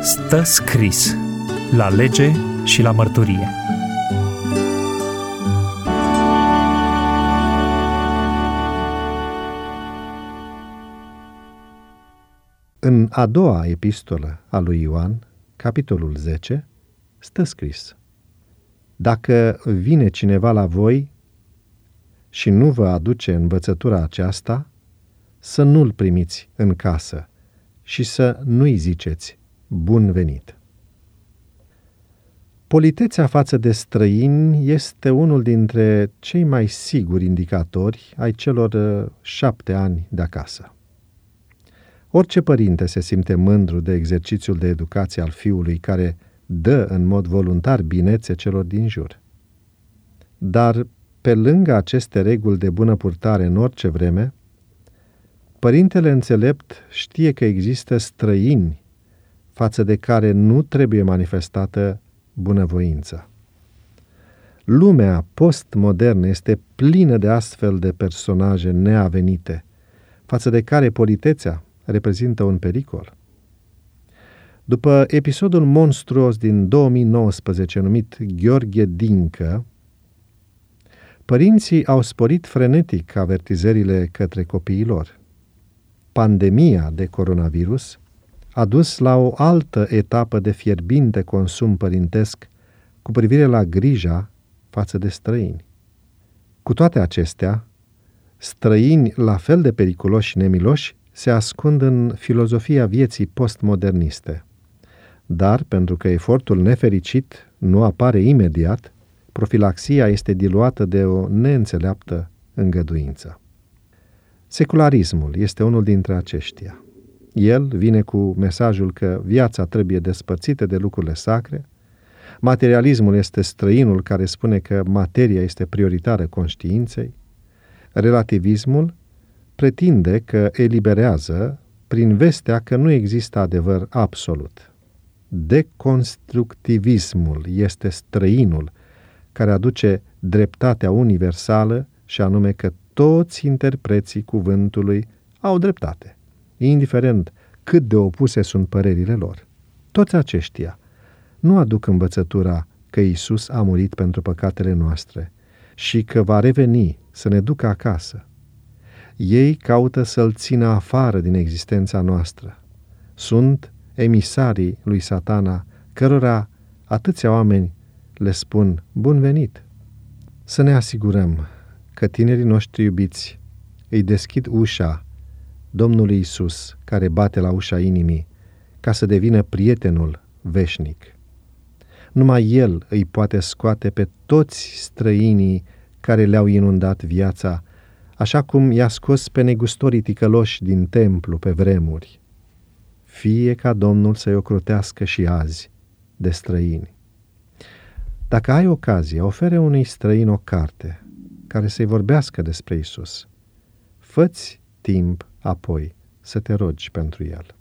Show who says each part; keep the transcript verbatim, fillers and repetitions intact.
Speaker 1: Stă scris la lege și la mărturie.
Speaker 2: În a doua epistolă a lui Ioan, capitolul zece, stă scris: Dacă vine cineva la voi și nu vă aduce învățătura aceasta, să nu-l primiți în casă și să nu-i ziceți bun venit. Politețea față de străini este unul dintre cei mai siguri indicatori ai celor șapte ani de acasă. Orice părinte se simte mândru de exercițiul de educație al fiului care dă în mod voluntar binețe celor din jur. Dar, pe lângă aceste reguli de bună purtare în orice vreme, părintele înțelept știe că există străini față de care nu trebuie manifestată bunăvoință. Lumea postmodernă este plină de astfel de personaje neavenite, față de care politețea reprezintă un pericol. După episodul monstruos din două mii nouăsprezece numit Gheorghe Dincă, părinții au sporit frenetic avertizările către copiii lor. Pandemia de coronavirus a dus la o altă etapă de fierbinte consum părintesc cu privire la grija față de străini. Cu toate acestea, străini la fel de periculoși și nemiloși se ascund în filozofia vieții postmoderniste. Dar, pentru că efortul nefericit nu apare imediat, profilaxia este diluată de o neînțeleaptă îngăduință. Secularismul este unul dintre aceștia. El vine cu mesajul că viața trebuie despărțită de lucrurile sacre, materialismul este străinul care spune că materia este prioritară conștiinței, relativismul pretinde că eliberează prin vestea că nu există adevăr absolut. Deconstructivismul este străinul care aduce dreptatea universală și anume că toți interpreții cuvântului au dreptate, indiferent cât de opuse sunt părerile lor. Toți aceștia nu aduc învățătura că Iisus a murit pentru păcatele noastre și că va reveni să ne ducă acasă. Ei caută să-L țină afară din existența noastră. Sunt emisarii lui Satana, cărora atâția oameni le spun bun venit. Să ne asigurăm că tinerii noștri iubiți îi deschid ușa Domnului Iisus, care bate la ușa inimii, ca să devină prietenul veșnic. Numai El îi poate scoate pe toți străinii care le-au inundat viața, așa cum i-a scos pe negustorii ticăloși din templu pe vremuri. Fie ca Domnul să-i ocrotească și azi de străini. Dacă ai ocazie, ofere unui străin o carte care să-i vorbească despre Iisus. Fă-ți timp apoi să te rogi pentru el.